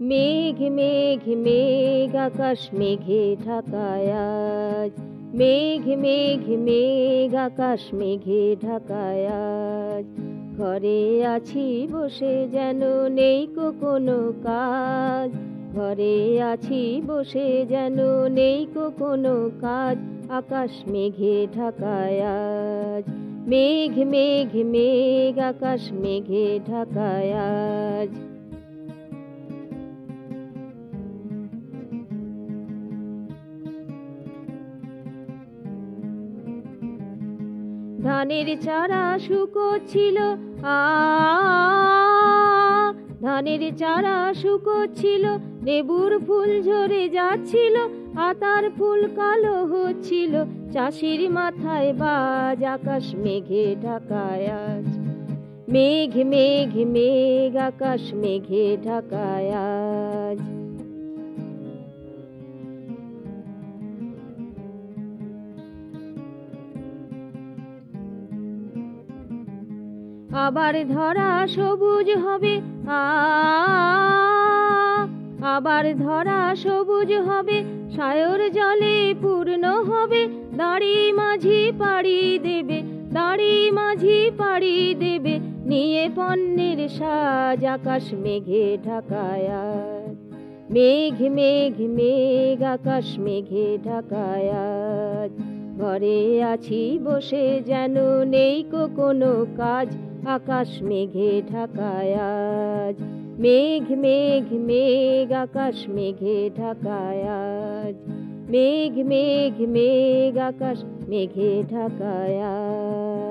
মেঘ মেঘ মেঘ আকাশ মেঘে ঢাকায় আজ, মেঘ মেঘ মেঘ আকাশ মেঘে ঢাকায় আজ। ঘরে আছি বসে যেন নেই কো কোনো কাজ, ঘরে আছি বসে যেন নেই কো কোনো কাজ। আকাশ মেঘে ঢাকায় আজ, মেঘ মেঘ মেঘ আকাশ মেঘে ঢাকায় আজ। ধানের চারা শুকোচ্ছিল ধানের চারা শুকোচ্ছিল, লেবুর ফুল ঝরে যাচ্ছিল, আতার ফুল কালো হচ্ছিল, চাষির মাথায় বাজ। আকাশ মেঘে ঢাকায় আজ, মেঘ মেঘ মেঘ আকাশ মেঘে ঢাকায় আজ। আবার ধরা সবুজ হবে আবার ধরা সবুজ হবে, সায়র জলে পূর্ণ হবে, দাঁড়ি মাঝি পাড়ি দেবে, দাঁড়ি মাঝি পাড়ি দেবে, নিয়ে পণ্যের সাজ। আকাশ মেঘে ঢাকায় আজ, মেঘ মেঘ মেঘ আকাশ মেঘে ঢাকায় আজ। ঘরে আছি বসে যেন নেই কো কোনো কাজ। আকাশ মেঘে ঢাকায় আজ, মেঘ মেঘ মেঘ আকাশ মেঘে ঢাকায় আজ, মেঘ মেঘ মেঘ আকাশ মেঘে ঢাকায় আজ।